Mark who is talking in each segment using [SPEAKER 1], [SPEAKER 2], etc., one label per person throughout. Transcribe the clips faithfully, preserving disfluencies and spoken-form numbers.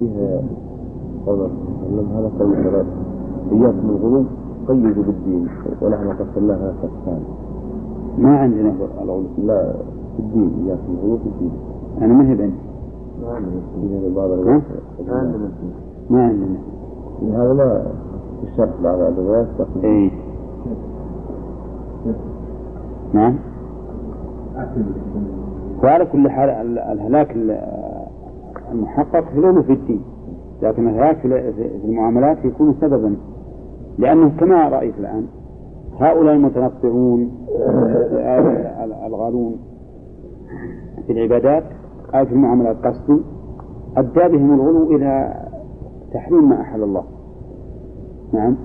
[SPEAKER 1] هذا قول ثلاث إياكم الغلو قيدوا بالدين ونحن قسمناها قسمان.
[SPEAKER 2] ما عندنا الغلو
[SPEAKER 1] لا في الدين، إياكم الغلو في الدين.
[SPEAKER 2] أنا ما هي بني
[SPEAKER 1] ما عندنا بعض الوقت ما عندنا
[SPEAKER 2] ما عندنا
[SPEAKER 1] هذا ما في الشرح بعض الأدوات.
[SPEAKER 2] إيه نعم. وعلى كل حال الهلاك المحقق له في الدين، لكن الهلاك في المعاملات يكون سببا، لأنه كما رأيت الآن هؤلاء المتنطعون الغالون في العبادات أو في المعاملات قصدي أدى بهم الغلو إلى تحريم ما أحل الله. نعم.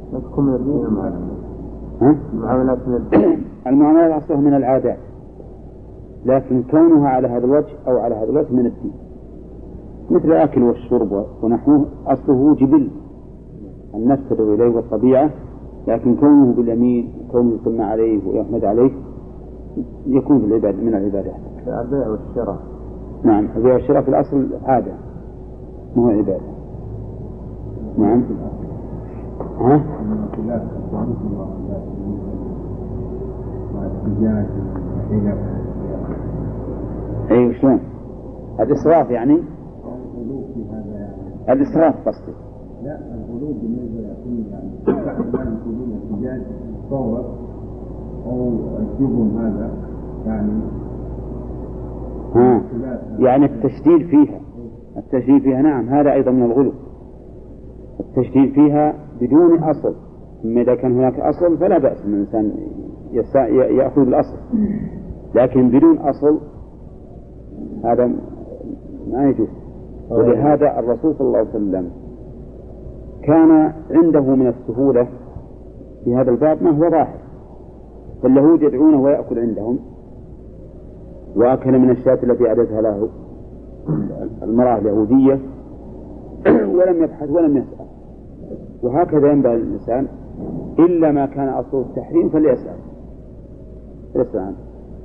[SPEAKER 1] المعاملات من الدين.
[SPEAKER 2] المعاملات أصلها من العادات، لكن كونها على هذا الوجه أو على هذا الوجه من الدين، مثل الأكل والشرب ونحوه أصله جبل النفس تدعو إليه والطبيعة، لكن كونه باليمين كونه يسمى عليه ويحمد عليه يكون في العبادة من العبادات.
[SPEAKER 1] البيع والشراء.
[SPEAKER 2] نعم البيع والشراء في الأصل عادة ما هو عبادة. نعم. ها؟ أي شلون؟ الإسراف يعني؟ الإسراف قصدي.
[SPEAKER 3] لا الغلو بالنسبة يكون يعني بعض الناس يقولون الحجاج صور أو الجبن هذا يعني
[SPEAKER 2] ها يعني التشديد فيها التشديد فيها نعم هذا أيضا من الغلو، التشديد فيها بدون أصل. أما إذا كان هناك أصل فلا بأس من الإنسان يأخذ الأصل، لكن بدون أصل هذا ما يجوز. ولهذا الرسول صلى الله عليه وسلم كان عنده من السهولة في هذا الباب ما هو ظاهر، فاليهود يدعونه ويأكل عندهم، وأكل من الشاة التي أعدتها له المرأة اليهودية ولم يبحث ولم يسأل. وهكذا ينبغي الإنسان إلا ما كان أصل التحريم فليسأل فليسأل عنه.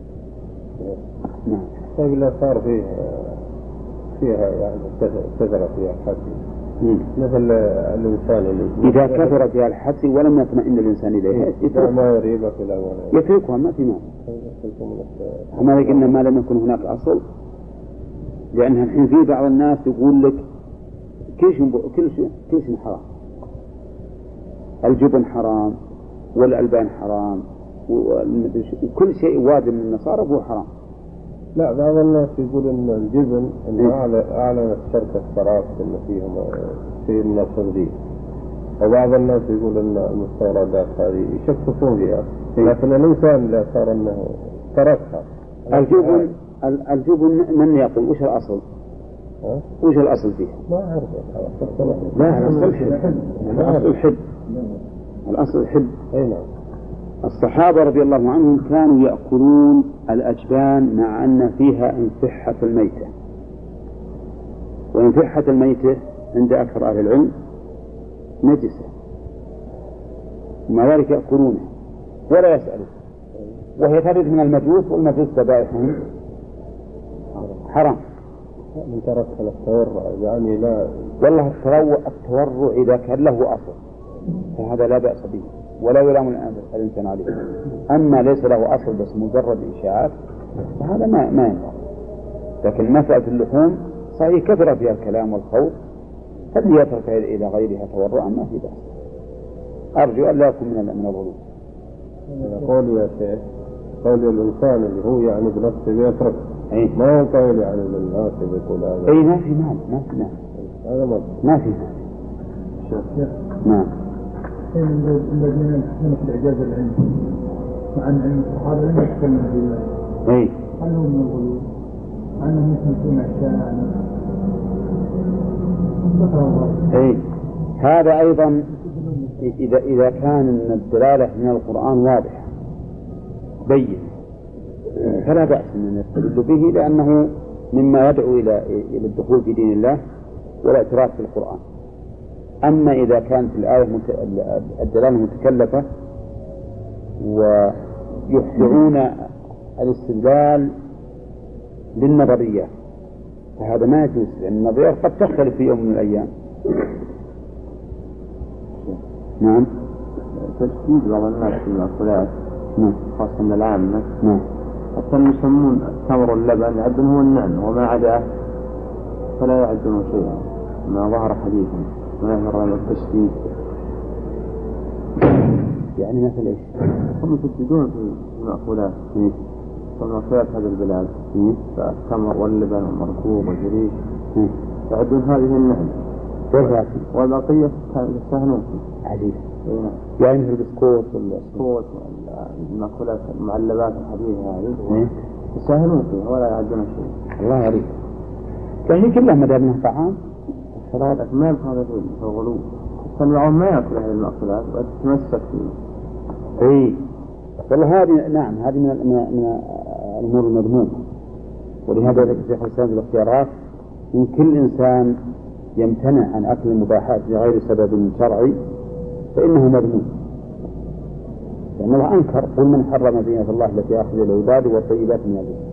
[SPEAKER 1] نعم. طيب لا صار فيه فيها يعني كثرة فيها الحسي مثل الإنسان اللي
[SPEAKER 2] إذا كثر فيها الحسي ولم يطمئن الإنسان إليها
[SPEAKER 1] ما يريبك إلى
[SPEAKER 2] يتركها ما في مال. كما قلنا ما لم يكن هناك أصل، لأن الحين في بعض الناس يقول لك كل شيء كل شيء كل شيء حرام، الجبن حرام والألبان حرام وكل شيء واجب من النصارى هو حرام.
[SPEAKER 1] لا بعض الناس يقول إن الجبن إنه أعلى أعلى شركة الصراف إن فيهم شيء من التغذية، وبعض الناس يقول إن المستوردات هذه يشككون فيها، لكن الإنسان لا صار إنه تركها.
[SPEAKER 2] الجبن الجبن من يقول وش الأصل؟ وش الأصل فيها؟
[SPEAKER 1] ما أعرف.
[SPEAKER 2] لا الأصل الحب. الأصل الحب. الأصل الحب.
[SPEAKER 1] أي نعم.
[SPEAKER 2] الصحابة رضي الله عنهم كانوا يأكلون الأجبان مع أن فيها انفحة الميتة، وانفحة الميتة عند أكثر أهل العلم نجسة، ومع ذلك يأكلونه ولا يسألون، وهي ترد من المجوس، والمجوس ذبائحهم حرام.
[SPEAKER 1] من ترك التورع يعني لا
[SPEAKER 2] والله التورع إذا كان له أصل فهذا لا بأس به ولا يلام الإنسان عليه، أما ليس له أصل بس مجرد إشاعات فهذا ما ما ينفع. لكن مسألة اللحوم صحيح كثر فيها الكلام والخوض، هل يترك إلى غيرها تورعا ما في بأس. أرجو أن لا يكون من من الغلو.
[SPEAKER 1] قول يا شيخ قول الإنسان اللي هو يعني بنفسه يترك
[SPEAKER 2] أيه؟
[SPEAKER 1] ما هو قول يعني للناس يقول هذا
[SPEAKER 2] أي ما في مال ما في مال
[SPEAKER 1] هذا ما
[SPEAKER 2] ما في مال. نعم.
[SPEAKER 3] الذين يحسنون في الإعجاز العلمي مع أن علم الصحابة لم يتكلموا بالله.
[SPEAKER 2] أي.
[SPEAKER 3] هل هو من الغلو؟ أنهم يثبتون أشياء
[SPEAKER 2] أي. هذا أيضا إذا إذا كان الدلالة من القرآن واضحة بين فلا بأس أن نستدل به، لأنه مما يدعو إلى إلى الدخول في دين الله والاعتراف في القرآن. أما إذا كانت الآية الدلالة متكلفة ويخضعون الاستدلال للنظريات فهذا ما يجوز، لأن النظير قد تختلف في يوم من الأيام. نعم.
[SPEAKER 4] تشديد بعض الناس في المأكولات،
[SPEAKER 2] نعم،
[SPEAKER 4] خاصة من العامة،
[SPEAKER 2] نعم،
[SPEAKER 4] حتى يسمون التمر واللبن يعدون هو النعم وما عداه فلا يعدون شيئا، ما ظهر حديثا ما يظهر من التشديد.
[SPEAKER 2] يعني مثل إيش؟
[SPEAKER 4] هم يشددون في المأكولات، في المأكولات هذه البلاد، فالتمر واللبن والمركوب والجريش يعدون هذه النعم، والبقية يستهنون فيه.
[SPEAKER 2] عجيب. يعني مثل البسكوت
[SPEAKER 4] والبسكوت والمأكولات المعلبات الحديثة هذه يستهنون فيها ولا يعدون شيء.
[SPEAKER 2] الله غريب. يعني كلها ما دام انها طعام
[SPEAKER 4] الصلاة ما يبقى في الغلو، فالبعض ما يأكل هذه المأكولات وتتمسك فيه.
[SPEAKER 2] اي والله هذه نعم هذه من من الأمور المذمومة، ولهذا ذكر شيخ الإسلام في الاختيارات إن كل إنسان يمتنع عن أكل المباحات لغير سبب شرعي فإنه مذموم، لأن الله أنكر قل من حرم زينة الله التي أخرج للعباد والطيبات من الرزق.